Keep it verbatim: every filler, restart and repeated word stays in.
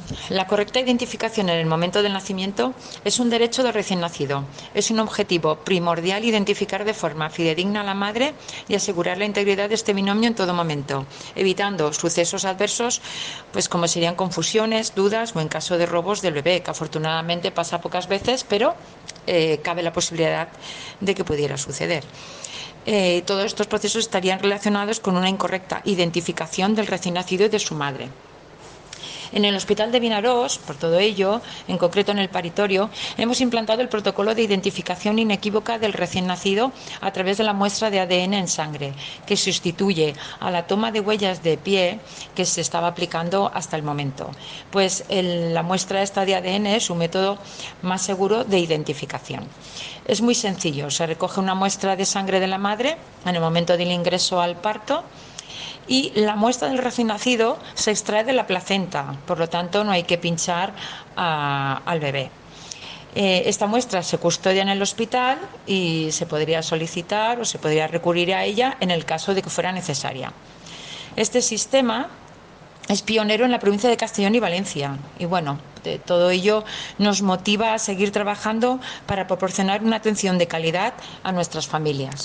La correcta identificación en el momento del nacimiento es un derecho del recién nacido. Es un objetivo primordial identificar de forma fidedigna a la madre y asegurar la integridad de este binomio en todo momento, evitando sucesos adversos, pues como serían confusiones, dudas o en caso de robos del bebé, que afortunadamente pasa pocas veces, pero eh, cabe la posibilidad de que pudiera suceder. Eh, todos estos procesos estarían relacionados con una incorrecta identificación del recién nacido y de su madre. En el Hospital de Vinaròs, por todo ello, en concreto en el paritorio, hemos implantado el protocolo de identificación inequívoca del recién nacido a través de la muestra de A D N en sangre, que sustituye a la toma de huellas de pie que se estaba aplicando hasta el momento. Pues el, la muestra esta de A D N es un método más seguro de identificación. Es muy sencillo, se recoge una muestra de sangre de la madre en el momento del ingreso al parto, y la muestra del recién nacido se extrae de la placenta, por lo tanto no hay que pinchar a, al bebé. Eh, esta muestra se custodia en el hospital y se podría solicitar o se podría recurrir a ella en el caso de que fuera necesaria. Este sistema es pionero en la provincia de Castellón y Valencia y bueno, de todo ello nos motiva a seguir trabajando para proporcionar una atención de calidad a nuestras familias.